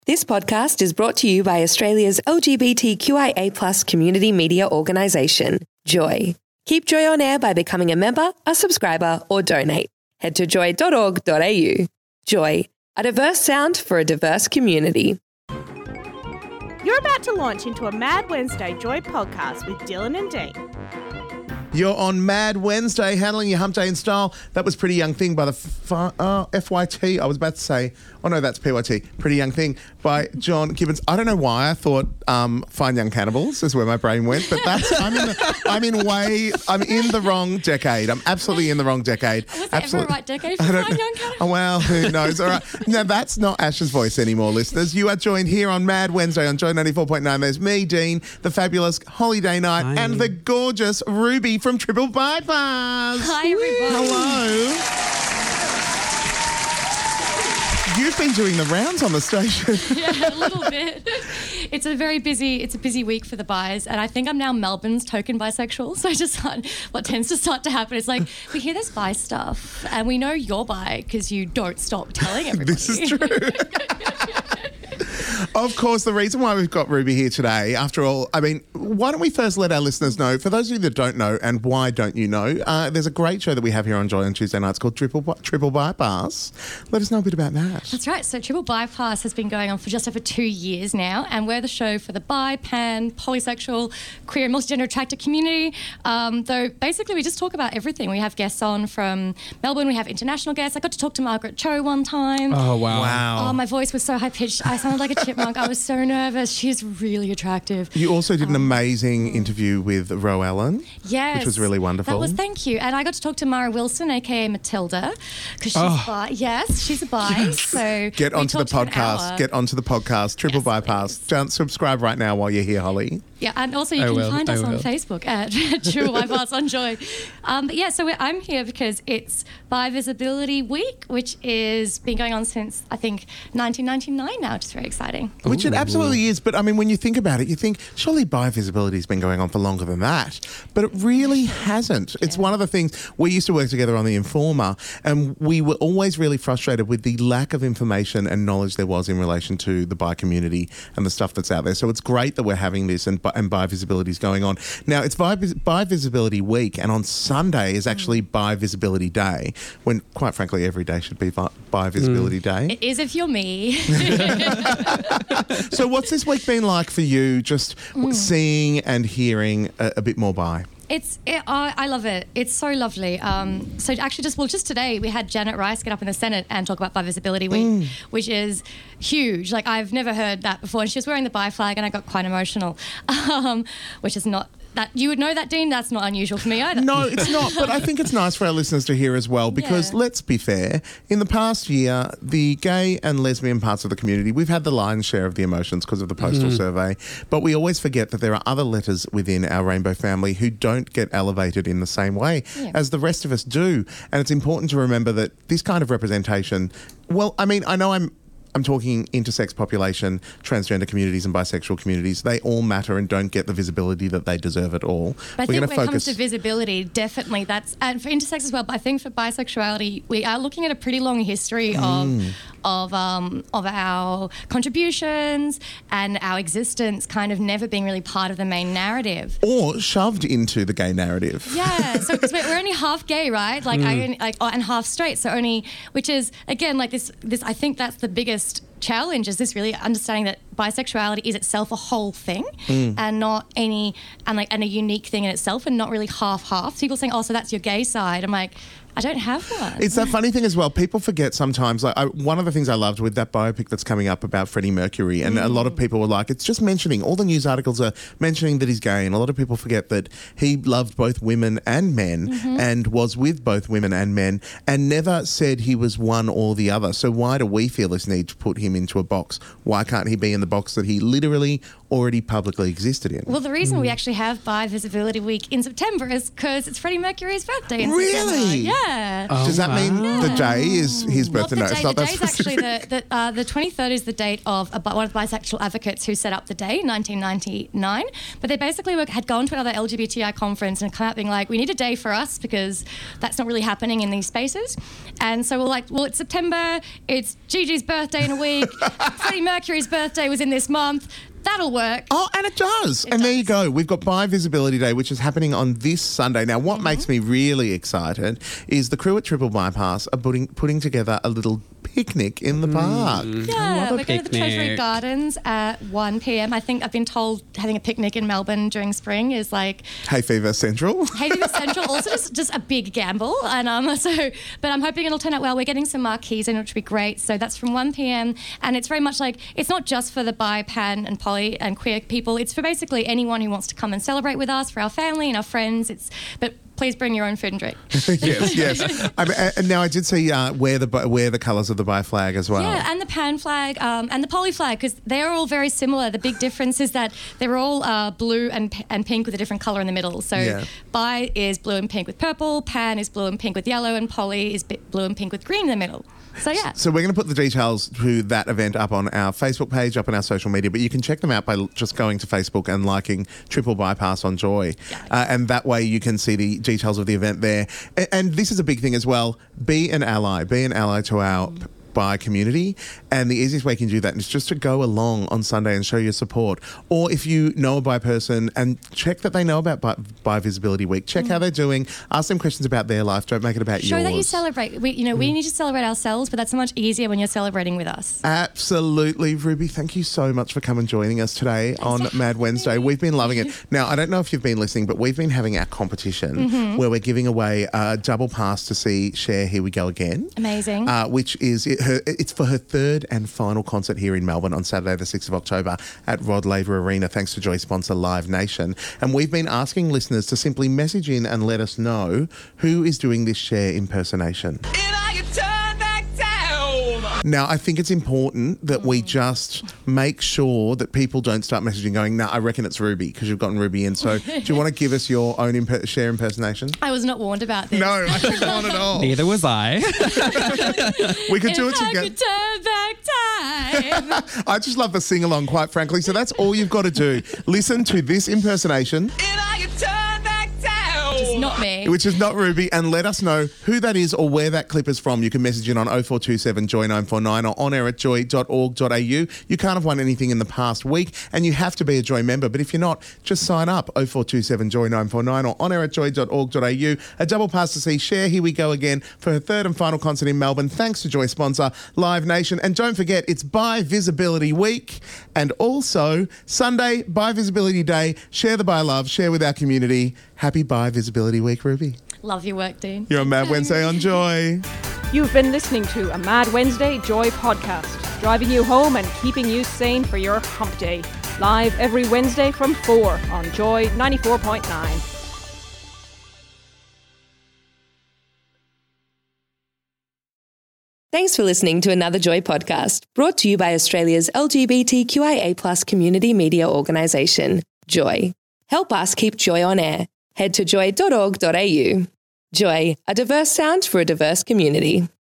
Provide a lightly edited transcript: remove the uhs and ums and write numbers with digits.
This podcast is brought to you by Australia's LGBTQIA+ community media organisation, Joy. Keep Joy on air by becoming a member, a subscriber, or donate. Head to joy.org.au. Joy, a diverse sound for a diverse community. You're about to launch into a Mad Wednesday Joy podcast with Dylan and Dean. You're on Mad Wednesday, handling your hump day in style. That was Pretty Young Thing by the FYT. I was about to say, oh no, that's PYT. Pretty Young Thing by John Gibbons. I don't know why I thought Fine Young Cannibals is where my brain went, but that's I'm in the wrong decade. I'm absolutely in the wrong decade. Was that ever the right decade for Fine Young Cannibals? Oh, well, who knows? All right. Now, that's not Ash's voice anymore, listeners. You are joined here on Mad Wednesday on Joy 94.9. There's me, Dean, the fabulous Holiday Night, and the gorgeous Ruby from Triple Bypass. Hi, everybody. Hello. You've been doing the rounds on the station. Yeah, a little bit. It's a busy week for the bis, and I think I'm now Melbourne's token bisexual. So what tends to start to happen is like, we hear this bi stuff, and we know you're bi because you don't stop telling everybody. This is true. Of course, the reason why we've got Ruby here today, after all, I mean, why don't we first let our listeners know, for those of you that don't know, and why don't you know, there's a great show that we have here on Joy on Tuesday nights called Triple Bypass. Let us know a bit about that. That's right. So Triple Bypass has been going on for just over 2 years now, and we're the show for the bi, pan, polysexual, queer and multigender attracted community. Though basically we just talk about everything. We have guests on from Melbourne. We have international guests. I got to talk to Margaret Cho one time. Oh, wow. Oh, my voice was so high-pitched. I sounded like a chipmunk. I was so nervous. She's really attractive. You also did an amazing interview with Ro Ellen. Yes. Which was really wonderful. Thank you. And I got to talk to Mara Wilson, a.k.a. Matilda, because she's bi. Yes, she's a bi. Yes. So Get onto the podcast. Triple Bypass. Don't subscribe right now while you're here, Holly. Yeah, and also you can find us on Facebook at Triple Bypass on Joy. I'm here because it's Bi Visibility Week, which is been going on since, I think, 1999 now, which is very exciting. Which it absolutely is. But, I mean, when you think about it, you think, surely bi visibility has been going on for longer than that. But it really hasn't. It's one of the things, we used to work together on The Informer, and we were always really frustrated with the lack of information and knowledge there was in relation to the bi community and the stuff that's out there. So it's great that we're having this and bi visibility is going on. Now, it's Bi Visibility Week, and on Sunday is actually Bi Visibility Day, when, quite frankly, every day should be Bi Visibility Day. It is if you're me. So what's this week been like for you, just seeing and hearing a bit more bi? I love it. It's so lovely. So actually just today we had Janet Rice get up in the Senate and talk about Bi Visibility Week, which is huge. Like, I've never heard that before. And she was wearing the bi flag and I got quite emotional, which is not... That you would know that, Dean. That's not unusual for me either. No, it's not. But I think it's nice for our listeners to hear as well, because let's be fair, in the past year, the gay and lesbian parts of the community, we've had the lion's share of the emotions because of the postal survey. But we always forget that there are other letters within our rainbow family who don't get elevated in the same way as the rest of us do. And it's important to remember that this kind of representation, well, I mean, I know I'm talking intersex population, transgender communities and bisexual communities. They all matter and don't get the visibility that they deserve at all. But I think when it comes to visibility, definitely and for intersex as well, but I think for bisexuality, we are looking at a pretty long history of our contributions and our existence kind of never being really part of the main narrative. Or shoved into the gay narrative. Yeah, so because we're only half gay, right? And half straight, so only, which is, again, like this I think that's the biggest challenge, is this really understanding that bisexuality is itself a whole thing and not and a unique thing in itself, and not really half-half. People saying, oh, so that's your gay side. I'm like, I don't have one. It's that funny thing as well. People forget sometimes. One of the things I loved with that biopic that's coming up about Freddie Mercury, and a lot of people were like, it's just mentioning, all the news articles are mentioning that he's gay, and a lot of people forget that he loved both women and men and was with both women and men and never said he was one or the other. So why do we feel this need to put him into a box? Why can't he be in the box that he literally already publicly existed in? Well, the reason we actually have Bi Visibility Week in September is because it's Freddie Mercury's birthday in September. Yeah. Yeah. Does that mean the day is his birthday? Not No, the it's day. not The that day's actually specific. the 23rd is the date of one of the bisexual advocates who set up the day in 1999. But they basically had gone to another LGBTI conference and come out being like, we need a day for us because that's not really happening in these spaces. And so we're like, well, it's September, it's Gigi's birthday in a week, Freddie Mercury's birthday was in this month. That'll work. Oh, and it does. And there you go. We've got Bi Visibility Day, which is happening on this Sunday. Now, what makes me really excited is the crew at Triple Bypass are putting together a little picnic in the park. Yeah, we're going to the Treasury Gardens at 1 p.m. I think I've been told having a picnic in Melbourne during spring is like Hay Fever Central. Hay Fever Central, also just a big gamble. And but I'm hoping it'll turn out well. We're getting some marquees in, which will be great. So that's from 1 p.m. And it's very much like, it's not just for the bi, pan and poly and queer people. It's for basically anyone who wants to come and celebrate with us, for our family and our friends. But please bring your own food and drink. yes. And now I did see wear the colours of the bi flag as well. Yeah, and the pan flag and the poly flag, because they're all very similar. The big difference is that they're all blue and pink with a different colour in the middle. So bi is blue and pink with purple, pan is blue and pink with yellow, and poly is blue and pink with green in the middle. So yeah. So we're going to put the details to that event up on our Facebook page, up on our social media, but you can check them out by just going to Facebook and liking Triple Bypass on Joy. And that way you can see the details of the event there. And this is a big thing as well. Be an ally to our bi community, and the easiest way you can do that is just to go along on Sunday and show your support. Or if you know a bi person, and check that they know about Bi Visibility Week, check how they're doing, ask them questions about their life, don't make it about yours. Show that you celebrate. We need to celebrate ourselves, but that's so much easier when you're celebrating with us. Absolutely. Ruby, thank you so much for coming and joining us today on Mad Wednesday. We've been loving it. Now, I don't know if you've been listening, but we've been having our competition where we're giving away a double pass to see Cher Here We Go Again. Amazing. Which is it's for her third and final concert here in Melbourne on Saturday the 6th of October at Rod Laver Arena, thanks to Joy sponsor Live Nation. And we've been asking listeners to simply message in and let us know who is doing this Cher impersonation. Now, I think it's important that we just make sure that people don't start messaging going, I reckon it's Ruby, because you've gotten Ruby in. So do you want to give us your own Cher impersonation? I was not warned about this. No, I didn't want at all. Neither was I. We could do it together. I could turn back time. I just love the sing-along, quite frankly. So that's all you've got to do. Listen to this impersonation. It's not me. Which is not Ruby, and let us know who that is or where that clip is from. You can message in on 0427 Joy 949 or on air at joy.org.au. You can't have won anything in the past week, and you have to be a Joy member. But if you're not, just sign up 0427 Joy 949 or on air at joy.org.au. A double pass to see Cher Here We Go Again for her third and final concert in Melbourne, thanks to Joy sponsor Live Nation. And don't forget, it's Bi Visibility Week, and also Sunday, Bi Visibility Day. Share the bi love, share with our community. Happy Bi Visibility Week, Ruby. Love your work, Dean. You're on Mad Wednesday on Joy. You've been listening to a Mad Wednesday Joy podcast, driving you home and keeping you sane for your hump day. Live every Wednesday from 4 on Joy 94.9. Thanks for listening to another Joy podcast, brought to you by Australia's LGBTQIA+ community media organisation, Joy. Help us keep Joy on air. Head to joy.org.au. Joy, a diverse sound for a diverse community.